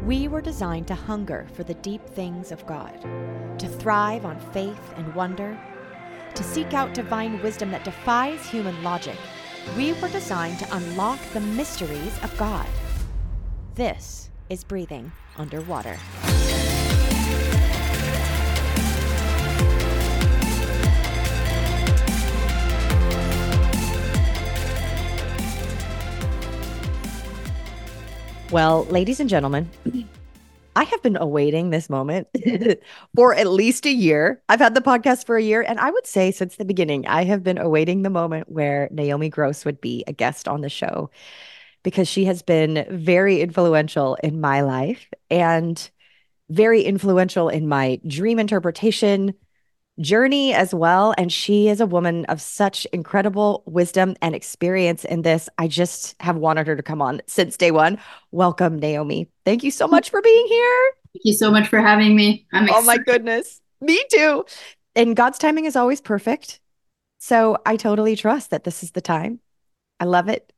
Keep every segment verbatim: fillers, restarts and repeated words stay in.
We were designed to hunger for the deep things of God, to thrive on faith and wonder, to seek out divine wisdom that defies human logic. We were designed to unlock the mysteries of God. This is Breathing Underwater. Well, ladies and gentlemen, I have been awaiting this moment for at least a year. I've had the podcast for a year, and I would say since the beginning, I have been awaiting the moment where Naomi Gross would be a guest on the show because she has been very influential in my life and very influential in my dream interpretation journey as well. And she is a woman of such incredible wisdom and experience in this. I just have wanted her to come on since day one. Welcome, Naomi. Thank you so much for being here. Thank you so much for having me. I'm excited. Oh my goodness. Me too. And God's timing is always perfect. So I totally trust that this is the time. I love it.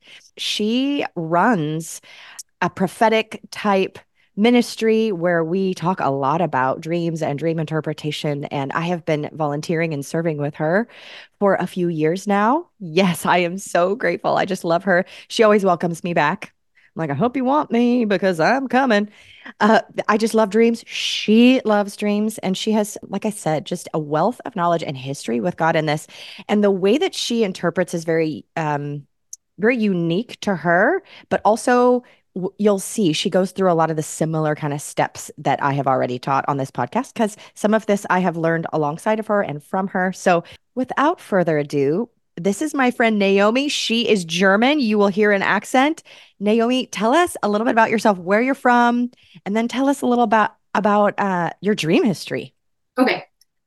She runs a prophetic type ministry where we talk a lot about dreams and dream interpretation. And I have been volunteering and serving with her for a few years now. Yes, I am so grateful. I just love her. She always welcomes me back. I'm like, I hope you want me because I'm coming. Uh, I just love dreams. She loves dreams. And she has, like I said, just a wealth of knowledge and history with God in this. And the way that she interprets is very, um, very unique to her, but also you'll see she goes through a lot of the similar kind of steps that I have already taught on this podcast, because some of this I have learned alongside of her and from her. So without further ado, this is my friend Naomi. She is German. You will hear an accent. Naomi, tell us a little bit about yourself, where you're from, and then tell us a little about, about uh, your dream history. Okay.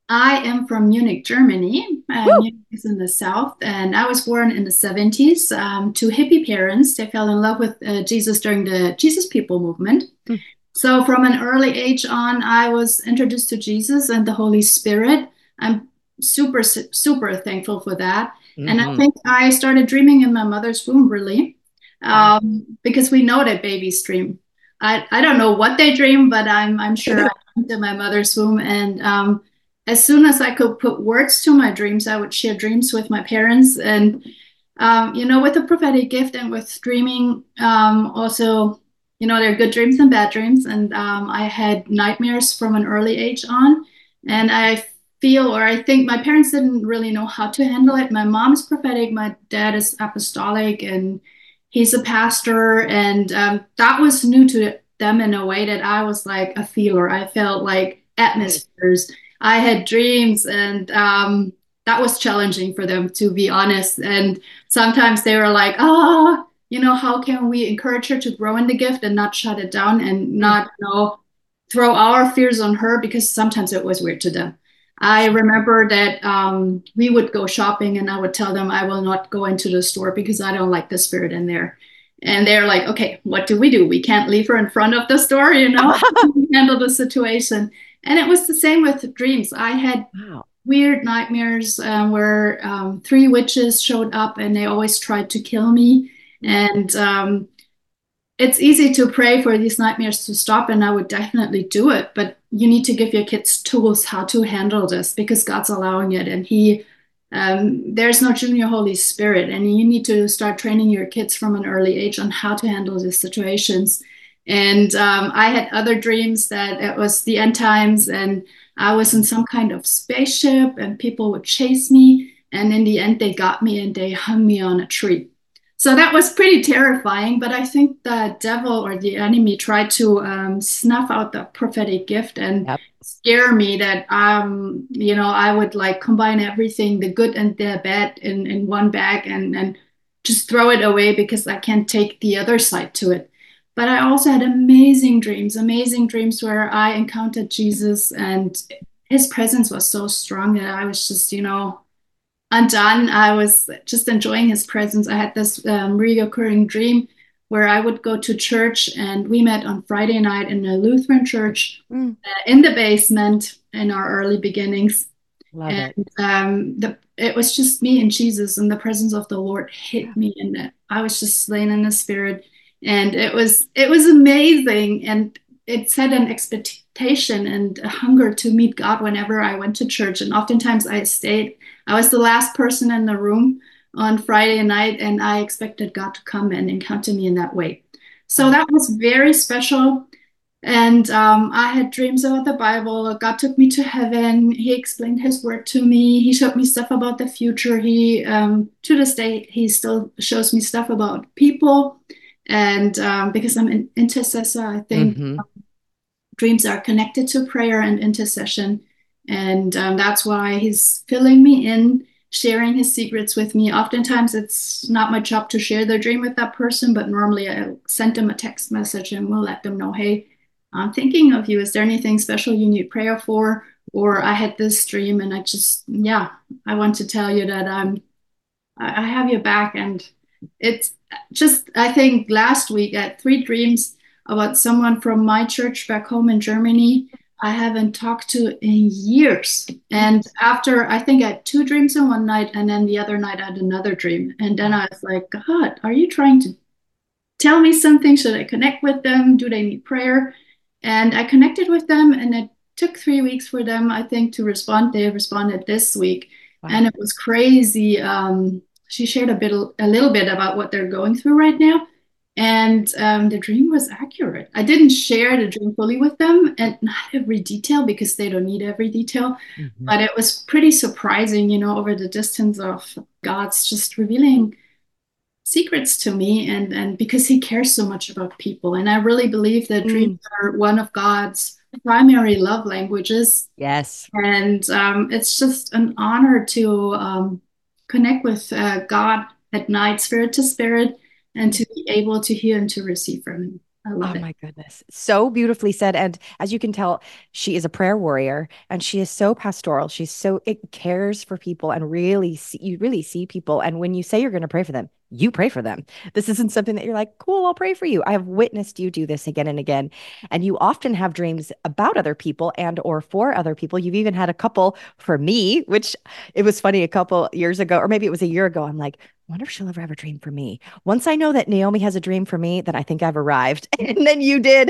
I am from Munich, Germany. Uh, Munich is in the south, and I was born in the seventies um, to hippie parents. They fell in love with uh, Jesus during the Jesus People movement. Mm. So from an early age on, I was introduced to Jesus and the Holy Spirit. I'm super, super thankful for that. Mm-hmm. And I think I started dreaming in my mother's womb, really, um, wow. because we know that babies dream. I, I don't know what they dream, but I'm I'm sure I dreamed in my mother's womb. And um, as soon as I could put words to my dreams, I would share dreams with my parents. And, um, you know, with the prophetic gift and with dreaming, um, also, you know, there are good dreams and bad dreams. And um, I had nightmares from an early age on. And I feel, or I think my parents didn't really know how to handle it. My mom is prophetic. My dad is apostolic, and he's a pastor. And um, that was new to them in a way that I was like a feeler. I felt like atmospheres. I had dreams, and um, that was challenging for them, to be honest. And sometimes they were like, ah, oh, you know, how can we encourage her to grow in the gift and not shut it down and not, you know, throw our fears on her, because sometimes it was weird to them. I remember that um, we would go shopping, and I would tell them I will not go into the store because I don't like the spirit in there. And they're like, okay, what do we do? We can't leave her in front of the store, you know, handle the situation. And it was the same with dreams. I had wow. weird nightmares um, where um, three witches showed up, and they always tried to kill me. And um, it's easy to pray for these nightmares to stop, and I would definitely do it. But you need to give your kids tools how to handle this, because God's allowing it. And he, um, there's no junior Holy Spirit. And you need to start training your kids from an early age on how to handle these situations. And um, I had other dreams that it was the end times, and I was in some kind of spaceship, and people would chase me. And in the end, they got me, and they hung me on a tree. So that was pretty terrifying. But I think the devil or the enemy tried to um, snuff out the prophetic gift and yep. scare me that, um, you know, I would like combine everything, the good and the bad, in, in one bag and, and just throw it away because I can't take the other side to it. But I also had amazing dreams, amazing dreams where I encountered Jesus, and his presence was so strong that I was just, you know, undone. I was just enjoying his presence. I had this um, recurring dream where I would go to church, and we met on Friday night in a Lutheran church mm. uh, in the basement in our early beginnings. Love and it. Um, the, it was just me and Jesus, and the presence of the Lord hit me, and I was just slain in the spirit. And it was it was amazing. And it set an expectation and a hunger to meet God whenever I went to church. And oftentimes I stayed, I was the last person in the room on Friday night, and I expected God to come and encounter me in that way. So Wow. that was very special. And um, I had dreams about the Bible. God took me to heaven. He explained His word to me. He showed me stuff about the future. He, um, to this day, He still shows me stuff about people. And um, because I'm an intercessor, I think Mm-hmm. dreams are connected to prayer and intercession. And um, that's why He's filling me in, sharing His secrets with me. Oftentimes, it's not my job to share the dream with that person, but normally I'll send them a text message and we'll let them know, hey, I'm thinking of you. Is there anything special you need prayer for? Or I had this dream and I just, yeah, I want to tell you that I'm, I have your back. And it's just, I think last week I had three dreams about someone from my church back home in Germany I haven't talked to in years. And after, I think I had two dreams in one night, and then the other night I had another dream. And then Wow. I was like, God, are you trying to tell me something? Should I connect with them? Do they need prayer? And I connected with them, and it took three weeks for them, I think, to respond. They responded this week, and Wow. it was crazy. Um, she shared a bit, a little bit about what they're going through right now, and um, the dream was accurate. I didn't share the dream fully with them, and not every detail because they don't need every detail, Mm-hmm. but it was pretty surprising, you know, over the distance of God's just revealing secrets to me, and and because He cares so much about people. And I really believe that dreams Mm. are one of God's primary love languages. Yes. And um, it's just an honor to um, connect with uh, God at night, spirit to spirit, and to be able to hear and to receive from Him. I love Oh it. my goodness. So beautifully said. And as you can tell, she is a prayer warrior and she is so pastoral. She's so, it cares for people and really see, you really see people. And when you say you're going to pray for them, you pray for them. This isn't something that you're like, cool, I'll pray for you. I have witnessed you do this again and again. And you often have dreams about other people and or for other people. You've even had a couple for me, which it was funny a couple years ago, or maybe it was a year ago. I'm like, I wonder if she'll ever have a dream for me. Once I know that Naomi has a dream for me, then I think I've arrived. And then you did.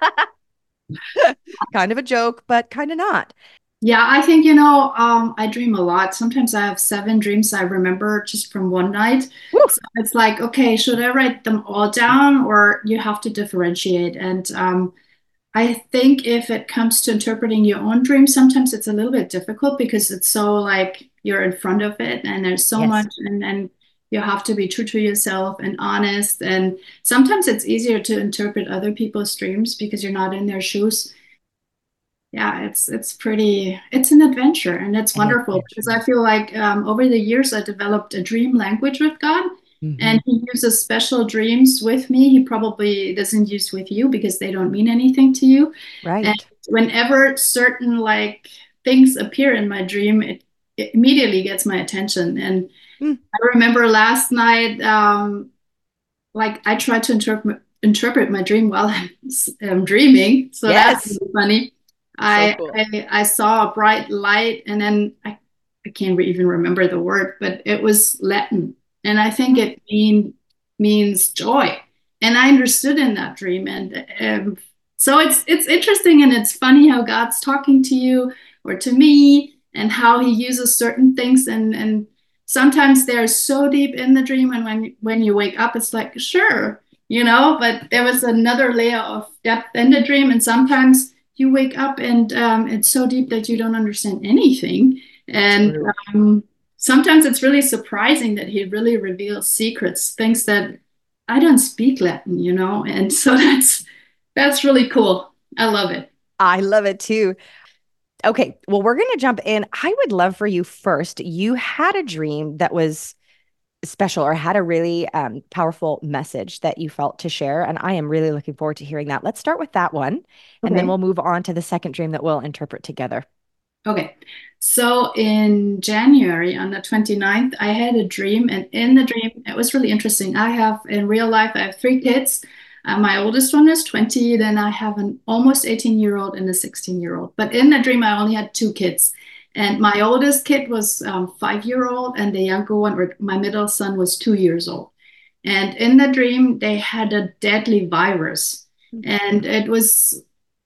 Kind of a joke, but kind of not. Yeah, I think, you know, um, I dream a lot. Sometimes I have seven dreams I remember just from one night. Woo. So it's like, okay, should I write them all down, or you have to differentiate? And um, I think if it comes to interpreting your own dream, sometimes it's a little bit difficult because it's so like you're in front of it and there's so Yes. much, and and you have to be true to yourself and honest. And sometimes it's easier to interpret other people's dreams because you're not in their shoes. Yeah, it's it's pretty, it's an adventure, and it's An wonderful because I adventure. feel like um, over the years I developed a dream language with God, Hmm. and He uses special dreams with me. He probably doesn't use with you because they don't mean anything to you. And Right. whenever certain like things appear in my dream, it, it immediately gets my attention. And Mm. I remember last night, um, like I tried to interpret interpret my dream while I'm, I'm dreaming. So that's Yes. really funny. So I, cool. I I saw a bright light, and then I, I can't even remember the word, but it was Latin, and I think Mm. it mean means joy. And I understood in that dream, and um, so it's it's interesting and it's funny how God's talking to you or to me, and how He uses certain things, and and sometimes they're so deep in the dream, and when when you wake up it's like sure, you know, but there was another layer of depth in the dream. And sometimes you wake up and um, it's so deep that you don't understand anything. And True. um, sometimes it's really surprising that He really reveals secrets, things that I don't speak Latin, you know, and so that's that's really cool. I love it. I love it too. Okay. Well, we're going to jump in. I would love for you first. You had a dream that was special or had a really um, powerful message that you felt to share. And I am really looking forward to hearing that. Let's start with that one. And then Okay. we'll move on to the second dream that we'll interpret together. Okay. So in January on the twenty-ninth, I had a dream, and in the dream, it was really interesting. I have in real life, I have three kids. Uh, my oldest one is twenty, then I have an almost eighteen year old and a sixteen year old. But in the dream, I only had two kids. And my oldest kid was um, five year old, and the younger one, or my middle son, was two years old. And in the dream, they had a deadly virus. And it was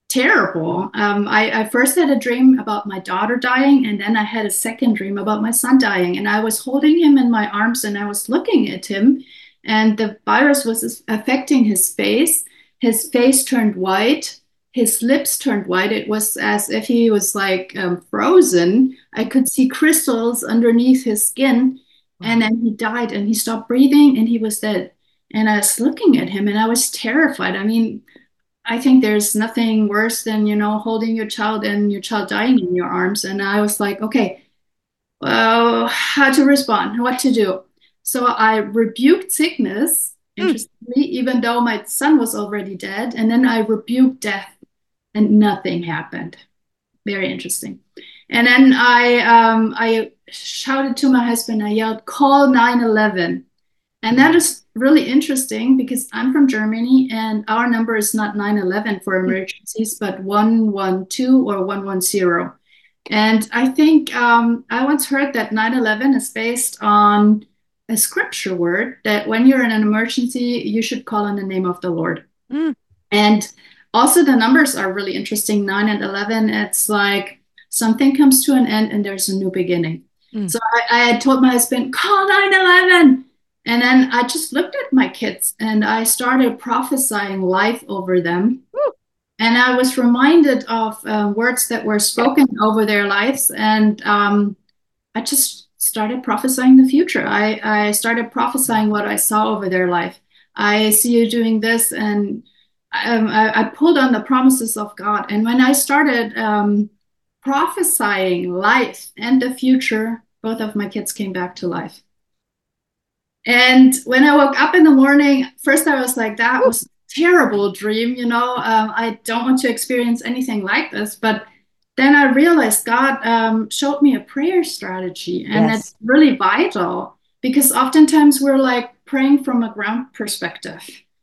terrible. Um, I, I first had a dream about my daughter dying, and then I had a second dream about my son dying. And I was holding him in my arms and I was looking at him, and the virus was affecting his face. His face turned white, his lips turned white. It was as if he was like um, frozen. I could see crystals underneath his skin. And Wow. then he died and he stopped breathing and he was dead. And I was looking at him and I was terrified. I mean, I think there's nothing worse than, you know, holding your child and your child dying in your arms. And I was like, okay, well, how to respond, what to do. So I rebuked sickness, Mm. interestingly, even though my son was already dead. And then I rebuked death and nothing happened. Very interesting. And then I um, I shouted to my husband, I yelled, call nine one one. And that is really interesting because I'm from Germany and our number is not nine one one for Mm. emergencies, but one one two or one one zero. And I think um, I once heard that nine one one is based on a scripture word that when you're in an emergency, you should call on the name of the Lord. Mm. And also the numbers are really interesting. nine and eleven, it's like something comes to an end and there's a new beginning. Mm. So I, I had told my husband, call nine one one. And then I just looked at my kids and I started prophesying life over them. Woo. And I was reminded of uh, words that were spoken over their lives. And um, I just started prophesying the future. I, I started prophesying what I saw over their life. I see you doing this, and um, I, I pulled on the promises of God. And when I started um, prophesying life and the future, both of my kids came back to life. And when I woke up in the morning, first I was like, that Woo. was a terrible dream. You know, um, I don't want to experience anything like this. But then I realized God um, showed me a prayer strategy, and it's Yes. really vital because oftentimes we're like praying from a ground perspective.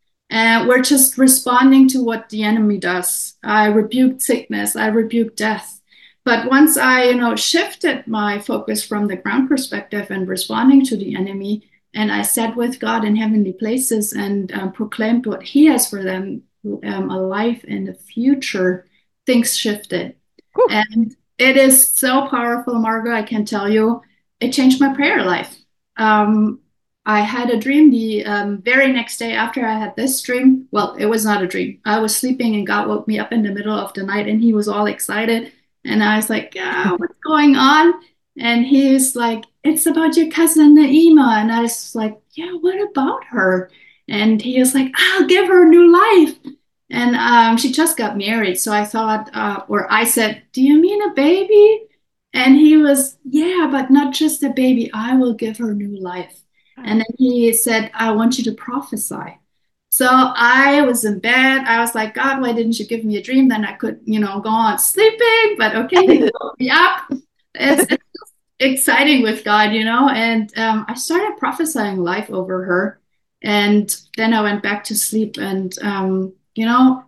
And we're just responding to what the enemy does. I rebuked sickness, I rebuked death. But once I, you know, shifted my focus from the ground perspective and responding to the enemy, and I sat with God in heavenly places and um, proclaimed what He has for them, um, a life in the future, things shifted. Woo. And it is so powerful, Margot. I can tell you, it changed my prayer life. Um, I had a dream the um, very next day after I had this dream. Well, it was not a dream. I was sleeping and God woke me up in the middle of the night and He was all excited. And I was like, yeah, what's going on? And he was like, it's about your cousin Naima. And I was like, yeah, what about her? And he was like, I'll give her new life. And um, she just got married. So I thought, uh, or I said, do you mean a baby? And he was, yeah, but not just a baby. I will give her new life. And then he said, I want you to prophesy. So I was in bed. I was like, God, why didn't you give me a dream? Then I could, you know, go on sleeping. But okay, he woke me up. It's, it's exciting with God, you know. And um, I started prophesying life over her. And then I went back to sleep. And, um, you know,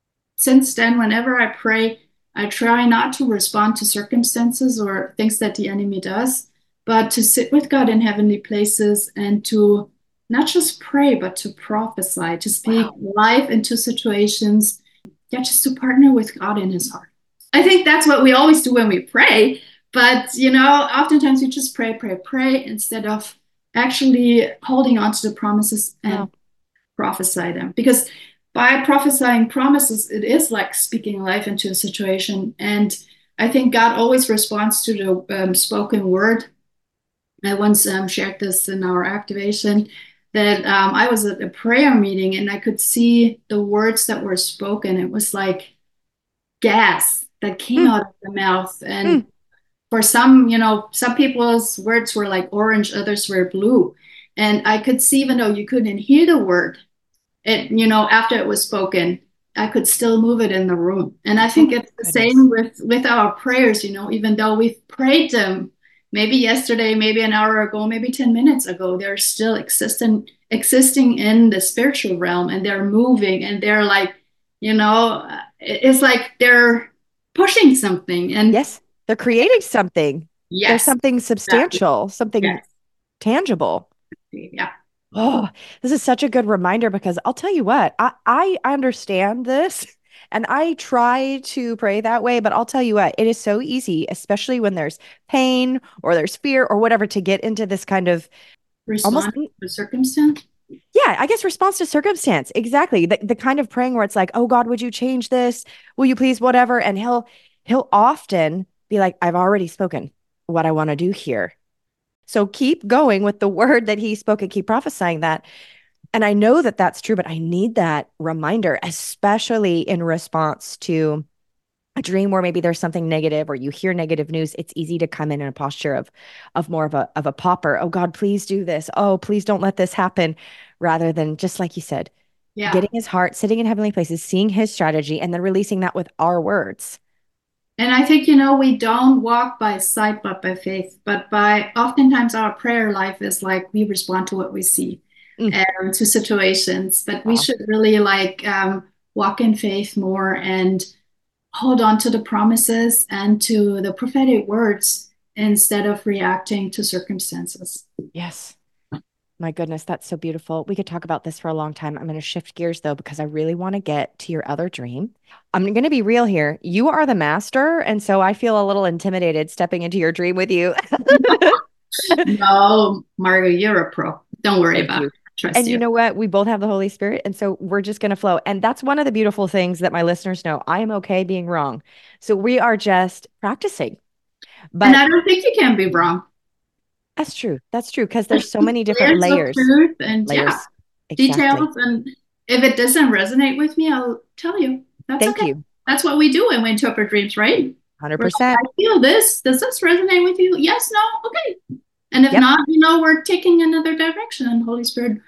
since then, whenever I pray, I try not to respond to circumstances or things that the enemy does, but to sit with God in heavenly places and to not just pray, but to prophesy, to speak Wow. life into situations. Yeah, just to partner with God in his heart. I think that's what we always do when we pray. But, you know, oftentimes we just pray, pray, pray instead of actually holding on to the promises and Wow. prophesy them. Because by prophesying promises, it is like speaking life into a situation. And I think God always responds to the um, spoken word. I once um, shared this in our activation that um, I was at a prayer meeting and I could see the words that were spoken. It was like gas that came Mm. out of the mouth. Mm. And for some, you know, some people's words were like orange, others were blue. And I could see, even though you couldn't hear the word, it, you know, after it was spoken, I could still move it in the room. And I Oh think my it's the goodness. same with with our prayers, you know, even though we've prayed them maybe yesterday, maybe an hour ago, maybe ten minutes ago, they're still existing existing in the spiritual realm and they're moving and they're like, you know, it's like they're pushing something. And Yes. They're creating something. There's yes, something exactly. substantial, something Yes. tangible. Yeah. Oh, this is such a good reminder because I'll tell you what, I, I understand this And I try to pray that way, but I'll tell you what, it is so easy, especially when there's pain or there's fear or whatever, to get into this kind of almost, Respond to the circumstance. yeah, I guess response to circumstance. Exactly. The the kind of praying where it's like, "Oh God, would you change this? Will you please whatever?" And he'll he'll often be like, "I've already spoken what I want to do here." So keep going with the word that he spoke and keep prophesying that. And I know that that's true, but I need that reminder, especially in response to a dream where maybe there's something negative or you hear negative news. It's easy to come in in a posture of of more of a of a pauper. Oh God, please do this. Oh, please don't let this happen, rather than just like you said, Yeah. getting his heart, sitting in heavenly places, seeing his strategy, and then releasing that with our words. And I think, you know, we don't walk by sight, but by faith. But by oftentimes our prayer life is like we respond to what we see, Mm, um, to situations. But we wow. should really like um, walk in faith more and hold on to the promises and to the prophetic words instead of reacting to circumstances. Yes. My goodness, that's so beautiful. We could talk about this for a long time. I'm going to shift gears though, because I really want to get to your other dream. I'm going to be real here. You are the master. And so I feel a little intimidated stepping into your dream with you. No, Margo, you're a pro. Don't worry Thank about it. you. I trust And you you. know what? We both have the Holy Spirit. And so we're just going to flow. And that's one of the beautiful things that my listeners know. I am okay being wrong. So we are just practicing. And But I don't think you can be wrong. that's true. That's true. Because There's there's so many different layers of layers. truth and yeah, Layers. Exactly. details. And if it doesn't resonate with me, I'll tell you. That's Thank okay. you. That's what we do when we interpret dreams, right? We're like, one hundred percent. I feel this. Does this resonate with you? Yes, no, okay. And if Yep. not, you know, we're taking another direction, and Holy Spirit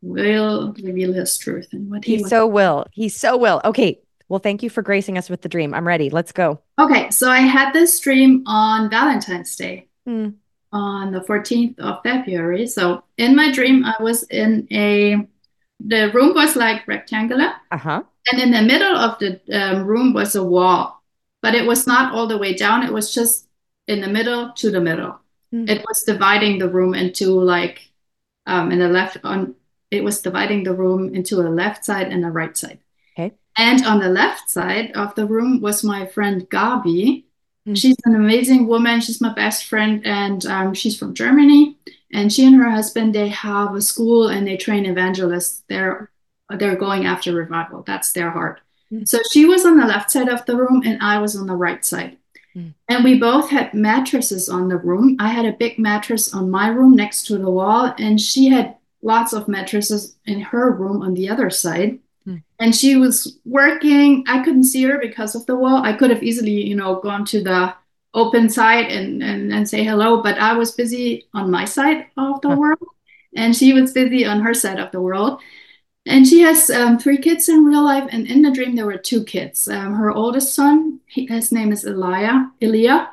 will reveal His truth and what He He wants. so will. He so will. Okay. Well, thank you for gracing us with the dream. I'm ready. Let's go. Okay, so I had this dream on Valentine's Day, Mm. on the fourteenth of February. So in my dream, I was in a, the room was like rectangular, Uh-huh. and in the middle of the um, room was a wall, but it was not all the way down. It was just in the middle to the middle. Mm. It was dividing the room into like, um, in the left on, it was dividing the room into a left side and a right side. Okay. And on the left side of the room was my friend Gabi. Mm. She's an amazing woman. She's my best friend, and um, she's from Germany. And she and her husband, they have a school and they train evangelists. They're they're going after revival. That's their heart. Mm. So she was on the left side of the room, and I was on the right side. Mm. And we both had mattresses on the room. I had a big mattress on my room next to the wall, and she had lots of mattresses in her room on the other side. Mm. And she was working. I couldn't see her because of the wall. I could have easily, you know, gone to the open side and, and, and say hello, but I was busy on my side of the Huh. world, and she was busy on her side of the world. And she has um, three kids in real life, and in the dream there were two kids. Um, her oldest son, he, his name is Elia, Elia,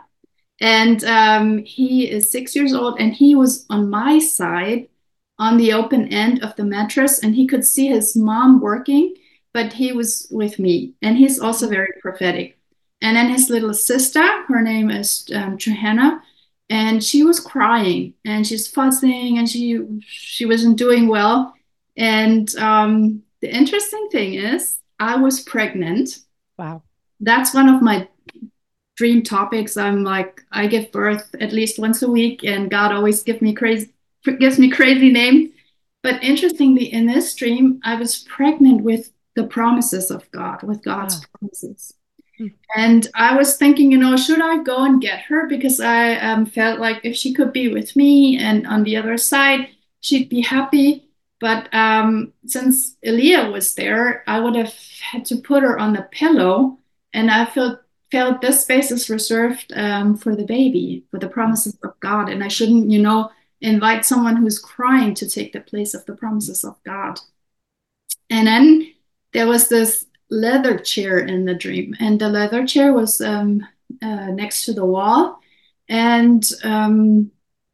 and um, he is six years old, and he was on my side on the open end of the mattress, and he could see his mom working, but he was with me, and he's also Mm. very prophetic. And then his little sister, her name is um, Johanna, and she was crying and she's fussing and she she wasn't doing well. And um, the interesting thing is, I was pregnant. Wow. That's one of my dream topics. I'm like, I give birth at least once a week, and God always give me crazy gives me crazy names. But interestingly, in this dream, I was pregnant with the promises of God, with God's Wow. promises. Mm. And I was thinking, you know, should I go and get her? Because I um, felt like if she could be with me and on the other side, she'd be happy. But um, since Elia was there, I would have had to put her on the pillow. And I felt felt this space is reserved um, for the baby, for the Mm. promises of God. And I shouldn't, you know, invite someone who's crying to take the place of the promises of God. And then there was this leather chair in the dream, and the leather chair was um, uh, next to the wall, and um,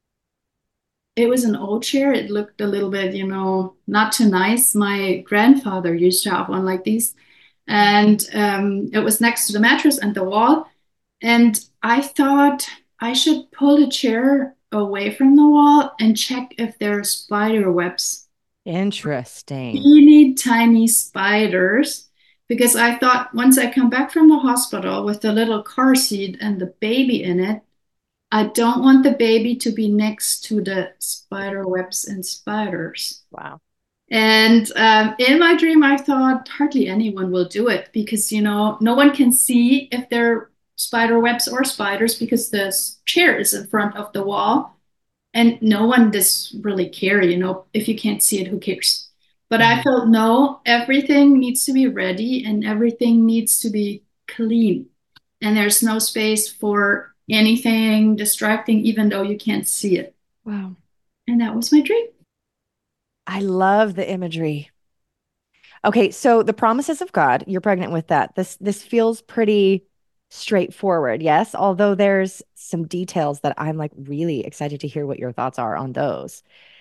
it was an old chair. It looked a little bit, you know, not too nice. My grandfather used to have one like these, and um, it was next to the mattress and the wall. And I thought I should pull the chair away from the wall and check if there are spider webs, Interesting. teeny tiny spiders. because I thought once I come back from the hospital with the little car seat and the baby in it, I don't want the baby to be next to the spider webs and spiders. Wow. And um, in my dream, I thought hardly anyone will do it because, you know, no one can see if they're spider webs or spiders because the chair is in front of the wall and no one does really care, you know, if you can't see it, who cares? But I Mhm. felt no, everything needs to be ready and everything needs to be clean. And there's no space for anything distracting, even though you can't see it. Wow. And that was my dream. I love the imagery. Okay, so the promises of God, you're pregnant with that. This this feels pretty straightforward, yes, although there's some details that I'm like really excited to hear what your thoughts are on those.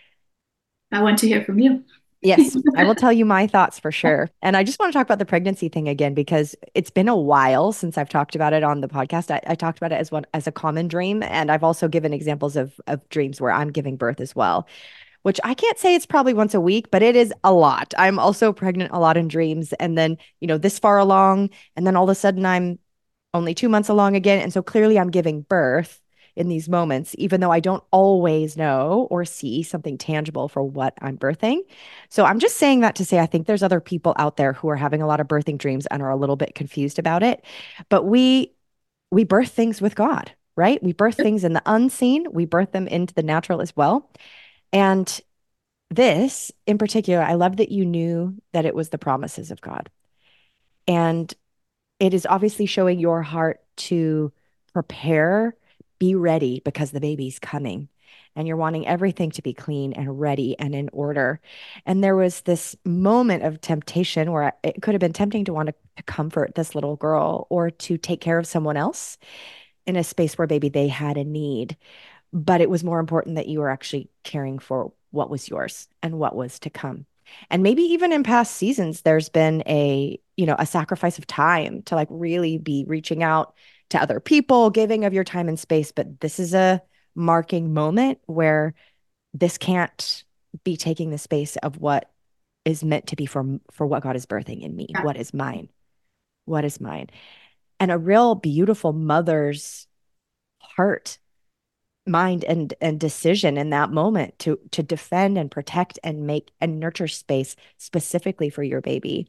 I want to hear from you. Yes, I will tell you my thoughts for sure. And I just want to talk about the pregnancy thing again because it's been a while since I've talked about it on the podcast. I, I talked about it as one as a common dream, and I've also given examples of of dreams where I'm giving birth as well, which I can't say it's probably once a week, but it is a lot. I'm also pregnant a lot in dreams, and then you know this far along, and then all of a sudden I'm only two months along again, and so clearly I'm giving birth in these moments, even though I don't always know or see something tangible for what I'm birthing. So I'm just saying that to say I think there's other people out there who are having a lot of birthing dreams and are a little bit confused about it. But we we birth things with God, right? We birth things in the unseen, we birth them into the natural as well. And this in particular, I love that you knew that it was the promises of God. And it is obviously showing your heart to prepare, be ready because the baby's coming. And you're wanting everything to be clean and ready and in order. And there was this moment of temptation where it could have been tempting to want to, to comfort this little girl or to take care of someone else in a space where maybe they had a need. But it was more important that you were actually caring for what was yours and what was to come. And maybe even in past seasons, there's been a, you know, a sacrifice of time to like really be reaching out to other people, giving of your time and space. But this is a marking moment where this can't be taking the space of what is meant to be for for what God is birthing in me. Yeah. What is mine? What is mine? And a real beautiful mother's heart, mind and and decision in that moment to to defend and protect and make and nurture space specifically for your baby.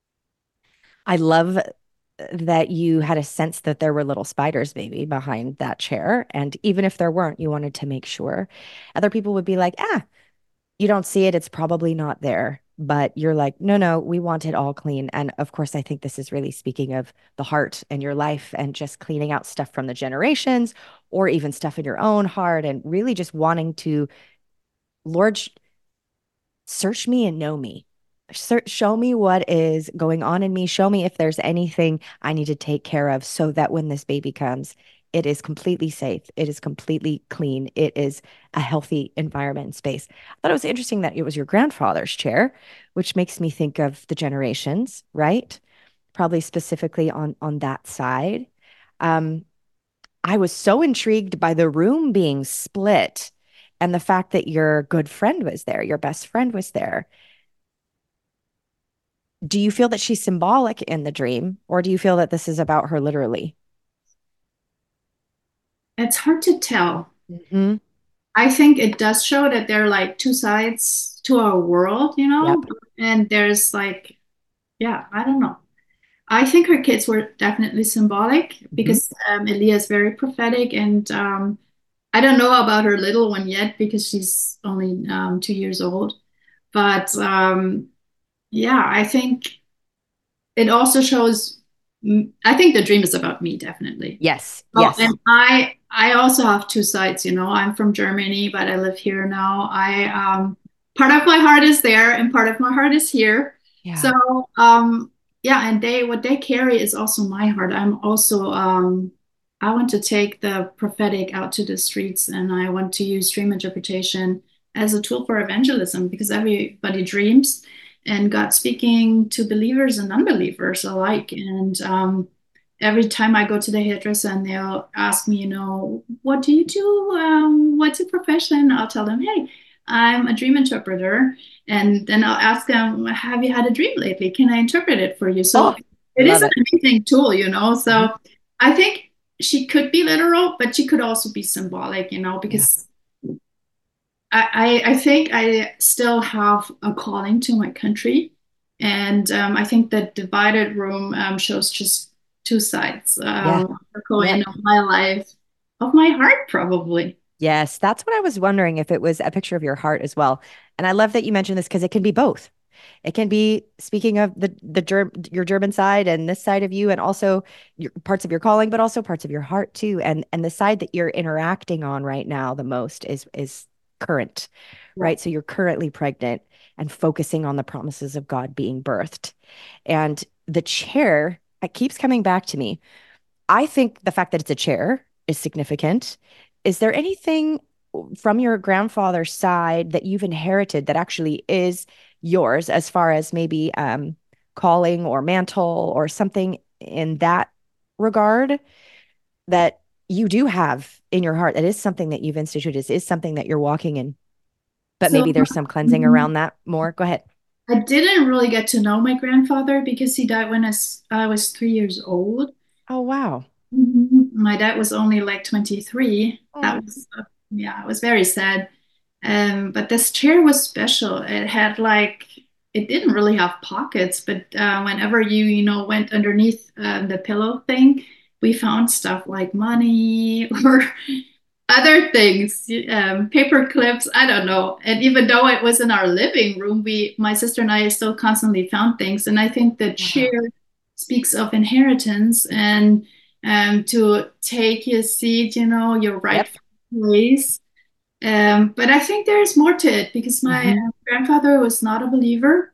I love that you had a sense that there were little spiders maybe behind that chair, and even if there weren't, you wanted to make sure. Other people would be like, ah, you don't see it, it's probably not there. But you're like, no, no, we want it all clean. And of course, I think this is really speaking of the heart and your life and just cleaning out stuff from the generations or even stuff in your own heart and really just wanting to, Lord, search me and know me. Search, show me what is going on in me. Show me if there's anything I need to take care of so that when this baby comes, it is completely safe. It is completely clean. It is a healthy environment and space. I thought it was interesting that it was your grandfather's chair, which makes me think of the generations, right? Probably specifically on on that side. Um, I was so intrigued by the room being split and the fact that your good friend was there, your best friend was there. Do you feel that she's symbolic in the dream, or do you feel that this is about her literally? It's hard to tell. Hmm. I think it does show that there are like two sides to our world, you know, Yep. and there's like, yeah, I don't know. I think her kids were definitely symbolic Hmm. because um, Elia is very prophetic, and um, I don't know about her little one yet because she's only um, two years old. But um, yeah, I think it also shows. I think the dream is about me, definitely. Yes. Oh, Yes. and I I also have two sides, you know. I'm from Germany, but I live here now. I um part of my heart is there and part of my heart is here. So Yeah. um yeah, and they what they carry is also my heart. I'm also um I want to take the prophetic out to the streets and I want to use dream interpretation as a tool for evangelism because everybody dreams and God speaking to believers and unbelievers alike. And um every time I go to the hairdresser and they'll ask me, you know, what do you do? Um, what's your profession? I'll tell them, hey, I'm a dream interpreter. And then I'll ask them, have you had a dream lately? Can I interpret it for you? So Oh, I it is love an it. amazing tool, you know. Mhm. So I think she could be literal, but she could also be symbolic, you know, Yeah. because I, I, I think I still have a calling to my country. And um, I think that divided room um, shows just two sides Yeah. um, of the coin Yep. of my life, of my heart, probably. Yes, that's what I was wondering if it was a picture of your heart as well. And I love that you mentioned this because it can be both. It can be speaking of the the germ your German side and this side of you, and also your parts of your calling, but also parts of your heart too. And and the side that you're interacting on right now the most is is current, Yeah. right? So you're currently pregnant and focusing on the promises of God being birthed. And the chair, it keeps coming back to me. I think the fact that it's a chair is significant. Is there anything from your grandfather's side that you've inherited that actually is yours as far as maybe um, calling or mantle or something in that regard that you do have in your heart that is something that you've instituted, is, is something that you're walking in, but So maybe there's some cleansing um, around that more? Go ahead. I didn't really get to know my grandfather because he died when I, s- I was three years old. Oh, wow. Mhm. My dad was only like twenty-three. Oh, That was, uh, yeah, it was very sad. Um, but this chair was special. It had like, it didn't really have pockets, but uh, whenever you, you know, went underneath uh, the pillow thing, we found stuff like money or other things, um, paper clips, I don't know. And even though it was in our living room, we, my sister and I still constantly found things. And I think the chair wow. speaks of inheritance and um, to take your seat, you know, your Yep. rightful place. Um, but I think there's more to it because my Hmm. uh, grandfather was not a believer.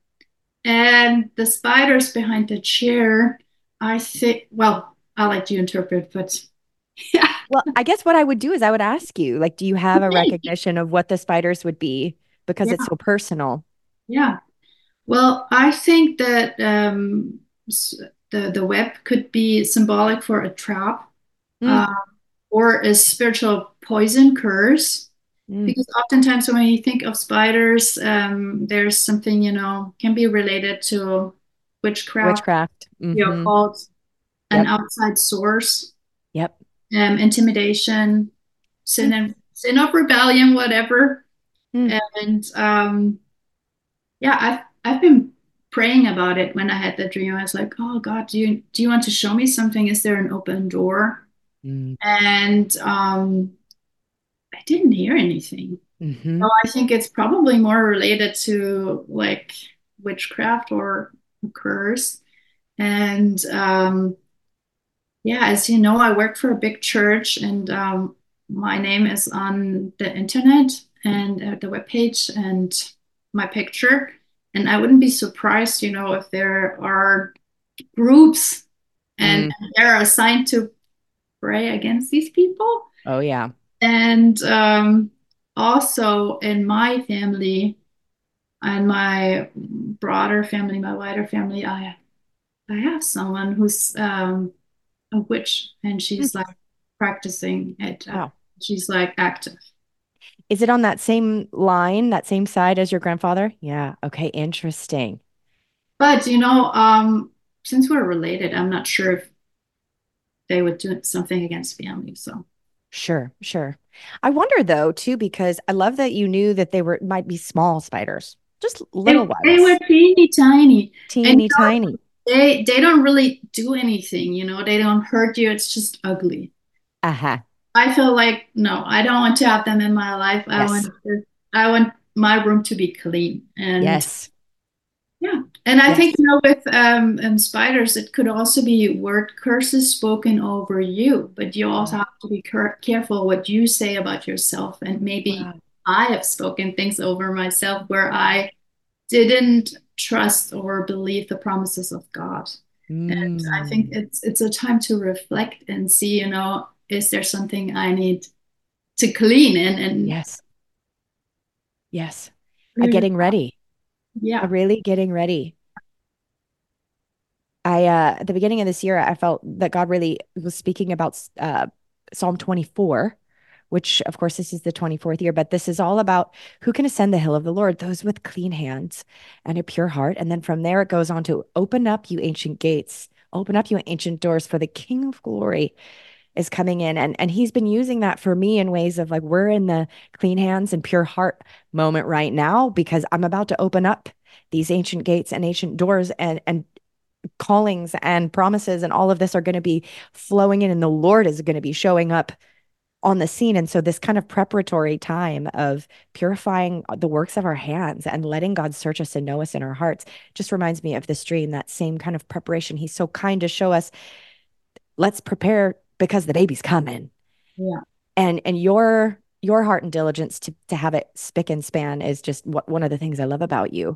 And the spiders behind the chair, I think, well, I'll let you interpret, but yeah, Well, I guess what I would do is I would ask you, like, do you have a okay. recognition of what the spiders would be? Because Yeah, it's so personal. yeah. Well, I think that um, s- the the web could be symbolic for a trap Mm, uh, or a spiritual poison curse. mm. Because oftentimes when you think of spiders, um, there's something, you know, can be related to witchcraft, Witchcraft. the Hmm. occult, an Yep. outside source, Yep. um, intimidation, sin Mm, and sin of rebellion, whatever. mm, And um, yeah, I've I've been praying about it when I had the dream. I was like, oh God, do you do you want to show me something? Is there an open door? mm, And um, I didn't hear anything. hmm. So I think it's probably more related to like witchcraft or a curse. And um, yeah, as you know, I work for a big church, and um, my name is on the internet and uh, the webpage and my picture. And I wouldn't be surprised, you know, if there are groups and Mm. they're assigned to pray against these people. Oh, yeah. And um, also in my family and my broader family, my wider family, I I have someone who's um, a witch, and Mm. she's like practicing it. Uh, Wow. she's like active. Is it on that same line, that same side as your grandfather? Yeah. Okay. Interesting. But you know, um, since we're related, I'm not sure if they would do something against family. So Sure. Sure. I wonder though, too, because I love that you knew that they were might be small spiders, just they little they were ones, teeny tiny, and teeny you know, tiny. they they don't really do anything. You know, they don't hurt you. It's just ugly. Aha. I feel like no, I don't want to have them in my life. I Yes. want I want my room to be clean. And Yes. yeah, and I think Yes. you know with um, um spiders, it could also be word curses spoken over you, but you also Oh, have to be care careful what you say about yourself. And maybe wow. I have spoken things over myself where I didn't trust or believe the promises of God. And I think Mm. it's it's a time to reflect and see, you know, is there something I need to clean and and Yes. Yes. A clear getting yourself. ready. A Yeah. really getting ready. I uh at the beginning of this year, I felt that God really was speaking about uh Psalm twenty-four, which of course this is the twenty-fourth year, but this is all about who can ascend the hill of the Lord, those with clean hands and a pure heart. And then from there, it goes on to open up, you ancient gates, open up, you ancient doors, for the King of glory is coming in. And, and he's been using that for me in ways of like, we're in the clean hands and pure heart moment right now, because I'm about to open up these ancient gates and ancient doors, and, and callings and promises and all of this are going to be flowing in, and the Lord is going to be showing up on the scene. And so this kind of preparatory time of purifying the works of our hands and letting God search us and know us in our hearts just reminds me of this dream, that same kind of preparation. He's so kind to show us, let's prepare because the baby's coming. Yeah. And and your your heart and diligence to to have it spick and span is just what one of the things I love about you.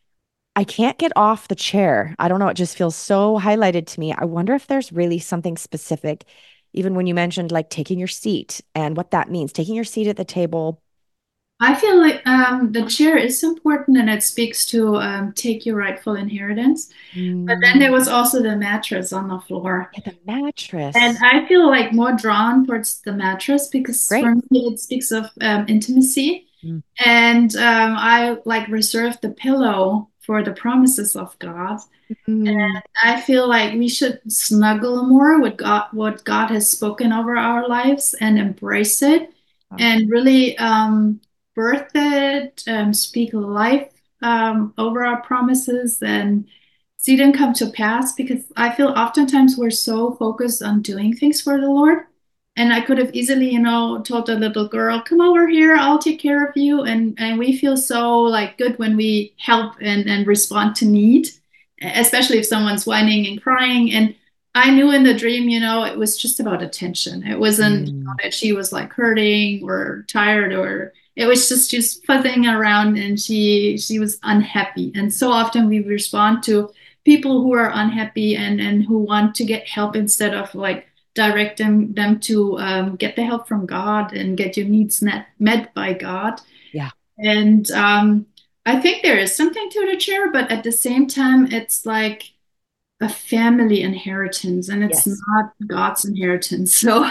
I can't get off the chair. I don't know. It just feels so highlighted to me. I wonder if there's really something specific, even when you mentioned like taking your seat and what that means, taking your seat at the table. I feel like um, the chair is important and it speaks to um, take your rightful inheritance. But then there Mm, was also the mattress on the floor. yeah, the And mattress. I feel like more drawn towards the mattress because Great. for me it speaks of um, intimacy. Mm, And um, I like reserve the pillow for the promises of God. mm, I feel like we should snuggle more with God, what God has spoken over our lives, and embrace it wow. and really um, birth it, um, speak life um, over our promises and see them come to pass. Because I feel oftentimes we're so focused on doing things for the Lord. And I could have easily, you know, told the little girl, come over here, I'll take care of you. And, and we feel so like good when we help and, and respond to need, especially if someone's whining and crying. And I knew in the dream, you know, it was just about attention. It wasn't, you know, Mm, that she was like hurting or tired, or it was just just fuzzing around and she she was unhappy. And so often we respond to people who are unhappy and and who want to get help instead of like directing them to um, get the help from God and get your needs met, met by God. yeah. And um, I think there is something to the chair, but at the same time, it's like a family inheritance and it's Yes. not God's inheritance. So,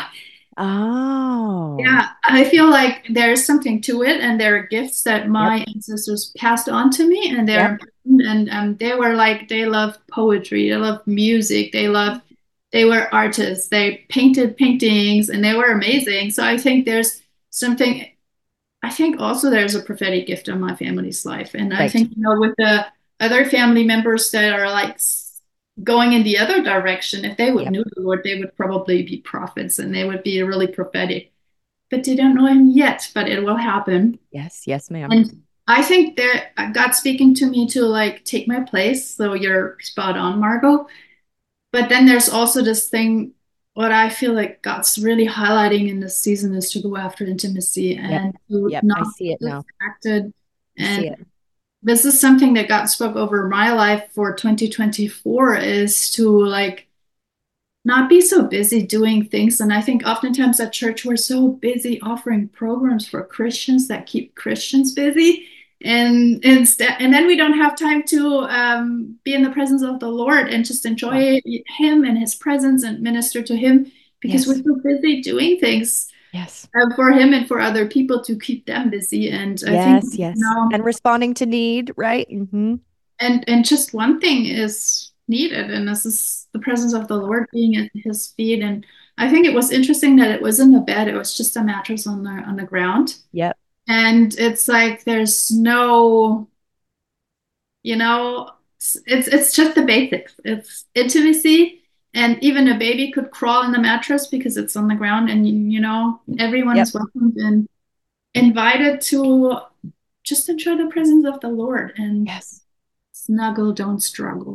Oh, yeah, I feel like there's something to it, and there are gifts that yep. my ancestors passed on to me, and they're Yep. important. And um, they were like, they love poetry, they love music, they love, they were artists, they painted paintings, and they were amazing. So I think there's something. I think also there's a prophetic gift in my family's life. And I Right. think, you know, with the other family members that are like going in the other direction, if they would Yep. know the Lord, they would probably be prophets and they would be really prophetic. But they don't know him yet, but it will happen. Yes. Yes, ma'am. And I think that God's speaking to me to like take my place. So you're spot on, Margot. But then there's also this thing, what I feel like God's really highlighting in this season is to go after intimacy Yep. and to Yep. not I see it be now. distracted. I And see it. this is something that God spoke over my life for twenty twenty-four is to like not be so busy doing things. And I think oftentimes at church, we're so busy offering programs for Christians that keep Christians busy. And instead, and then we don't have time to um, be in the presence of the Lord and just Wow. enjoy Him and His presence and minister to Him because we're Yes. so busy doing things Yes. uh, for Him and for other people to keep them busy. And I think, Yes. you Yes. know, And responding to need, right? Hmm. and and just one thing is needed, and this is the presence of the Lord being at his feet. And I think it was interesting that it was in the bed, it was just a mattress on the on the ground. Yep. And it's like there's no, you know, it's it's just the basics. It's intimacy. And even a baby could crawl in the mattress because it's on the ground, and you know everyone Yep. is welcomed and invited to just enjoy the presence of the Lord and Yes. snuggle, don't struggle.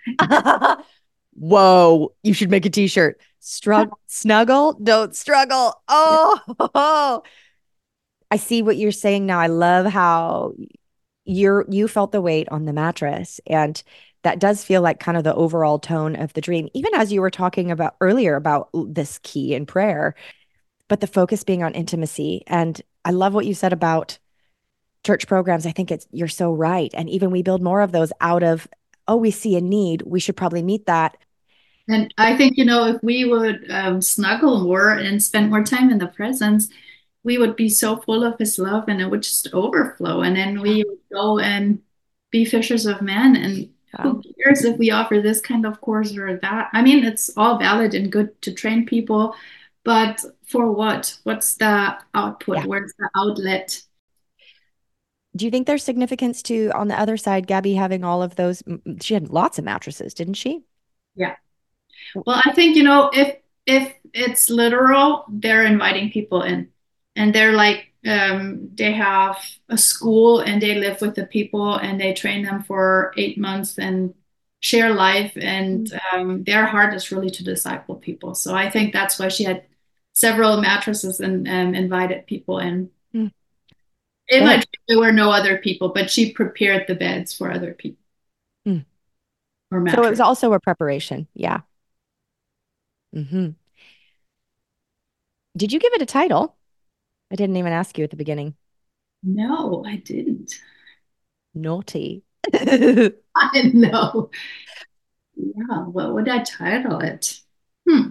Whoa. You should make a t-shirt. Strug snuggle, don't struggle. Oh, I see what you're saying now. I love how you're you felt the weight on the mattress, and that does feel like kind of the overall tone of the dream, even as you were talking about earlier about this key in prayer, but the focus being on intimacy. And I love what you said about church programs. I think it's you're so right. And even we build more of those out of, oh, we see a need, we should probably meet that. And I think, you know, if we would um, snuggle more and spend more time in the presence, we would be so full of his love and it would just overflow. And then we would go and be fishers of men. And who Wow. cares if we offer this kind of course or that? I mean, it's all valid and good to train people, but for what? What's the output? Yeah. Where's the outlet? Do you think there's significance to, on the other side, Gabby having all of those? m- She had lots of mattresses, didn't she? Yeah. Well, I think, you know, if if it's literal, they're inviting people in and they're like um they have a school and they live with the people and they train them for eight months and share life and Mm. um their heart is really to disciple people. So I think that's why she had several mattresses and um, invited people in. Mm. In my Good. dream, there were no other people, but she prepared the beds for other people Mm. or So it was mattress. also a preparation. Yeah. Hmm. Did you give it a title? I didn't even ask you at the beginning. No, I didn't. Naughty. I didn't know. Yeah, what would I title it? Hmm.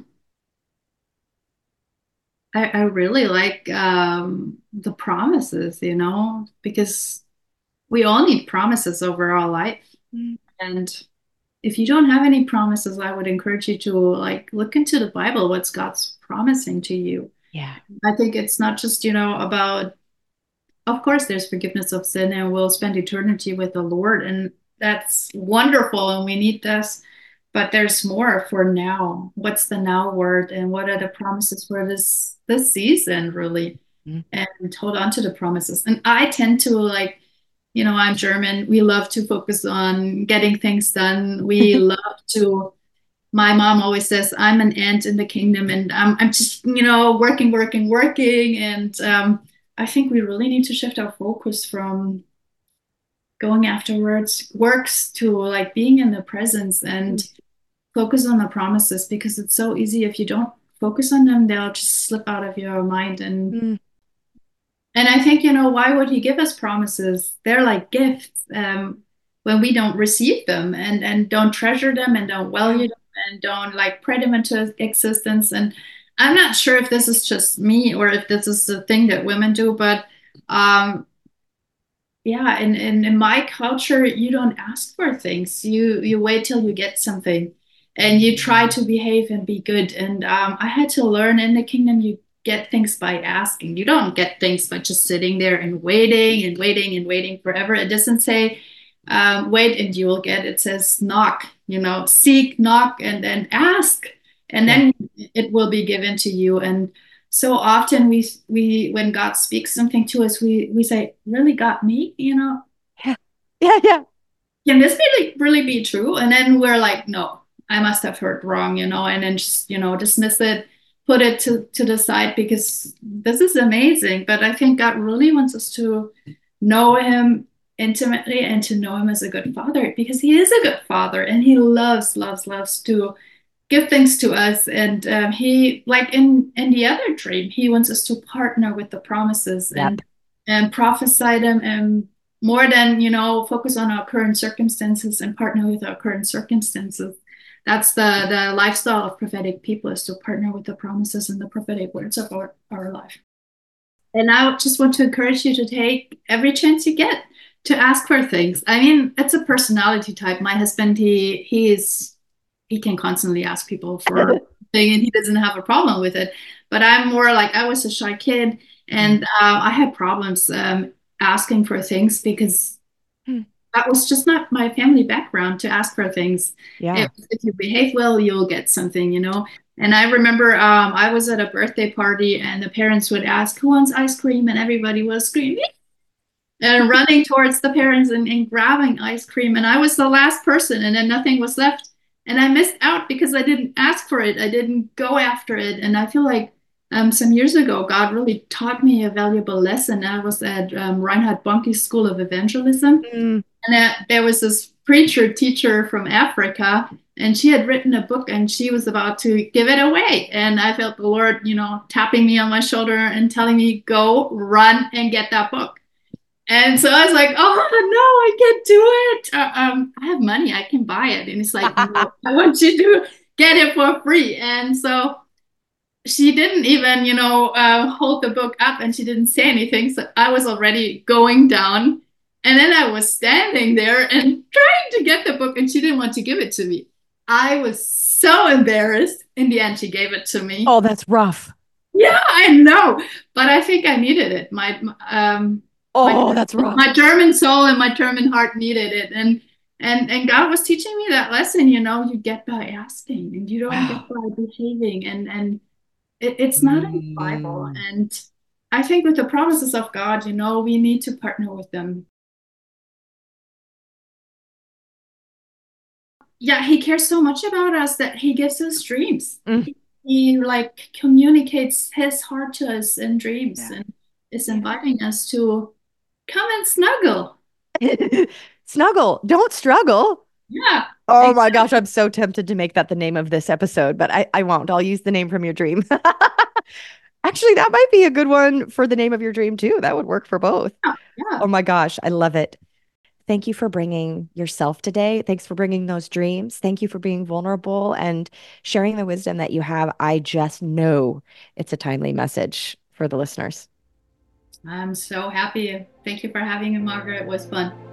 I, I really like um, the promises, you know, because we all need promises over our life. Mm. And if you don't have any promises, I would encourage you to like look into the Bible, what's God's promising to you. Yeah. I think it's not just, you know, about, of course, there's forgiveness of sin and we'll spend eternity with the Lord. And that's wonderful. And we need this. But there's more for now. What's the now word and what are the promises for this this season really? Mm. And hold on to the promises. And I tend to like, you know, I'm German. We love to focus on getting things done. We love to, my mom always says, I'm an ant in the kingdom and I'm I'm just, you know, working, working, working. And um, I think we really need to shift our focus from going afterwards works to like being in the presence Mm. and focus on the promises because it's so easy if you don't focus on them they'll just slip out of your mind and Mm. and I think you know why would he give us promises they're like gifts um when we don't receive them and and don't treasure them and don't Yeah. value them and don't like pray them into existence and I'm not sure if this is just me or if this is the thing that women do but um yeah in, in in my culture you don't ask for things you you wait till you get something and you try to behave and be good and um, I had to learn in the kingdom you get things by asking you don't get things by just sitting there and waiting and waiting and waiting forever it doesn't say um, wait and you will get it says knock you know seek knock and then ask and Yeah. then it will be given to you and so often we we when God speaks something to us, we we say, "Really, God, me? You know, Yeah. Yeah. Yeah. can this really really be true?" And then we're like, "No, I must have heard wrong," you know, and then just you know dismiss it, put it to to the side because this is amazing. But I think God really wants us to know Him intimately and to know Him as a good Father because He is a good Father and He loves loves loves to give things to us and um, he like in in the other dream he wants us to partner with the promises Yep. and and prophesy them and more than you know focus on our current circumstances and partner with our current circumstances that's the the lifestyle of prophetic people is to partner with the promises and the prophetic words of our, our life and I just want to encourage you to take every chance you get to ask for things I mean it's a personality type my husband he he is he can constantly ask people for thing and he doesn't have a problem with it but I'm more like I was a shy kid Mm. and uh, I had problems um, asking for things because Mm. that was just not my family background to ask for things Yeah. it, if you behave well you'll get something you know and I remember um, I was at a birthday party and the parents would ask who wants ice cream and everybody was screaming and running towards the parents and, and grabbing ice cream. And I was the last person, and then nothing was left. And I missed out because I didn't ask for it. I didn't go after it. And I feel like um, some years ago, God really taught me a valuable lesson. I was at um, Reinhard Bonnke's School of Evangelism. Mm. And uh, there was this preacher teacher from Africa, and she had written a book and she was about to give it away. And I felt the Lord, you know, tapping me on my shoulder and telling me, go run and get that book. And so I was like, oh no, I can't do it. Uh, um, I have money, I can buy it. And it's like, no, I want you to get it for free. And so she didn't even, you know, uh, hold the book up and she didn't say anything. So I was already going down. And then I was standing there and trying to get the book, and she didn't want to give it to me. I was so embarrassed. In the end, she gave it to me. Oh, that's rough. Yeah, I know, but I think I needed it. My um my Oh, that's rough. my German soul and my German heart needed it, and and and God was teaching me that lesson. You know, you get by asking, and you don't get Wow. by behaving, and and it, it's not in the Bible. Mm. And I think with the promises of God, you know, we need to partner with them. Yeah, He cares so much about us that He gives us dreams. Mm. He, he like communicates His heart to us in dreams, Yeah. and is Yeah. inviting us to come and snuggle. Snuggle, don't struggle. Yeah, Oh my gosh, exactly. I'm so tempted to make that the name of this episode, but I, I won't. I'll use the name from your dream. Actually, that might be a good one for the name of your dream too. That would work for both. Yeah, yeah. Oh my gosh, I love it. Thank you for bringing yourself today. Thanks for bringing those dreams. Thank you for being vulnerable and sharing the wisdom that you have. I just know it's a timely message for the listeners. I'm so happy. Thank you for having me, Margaret. It was fun.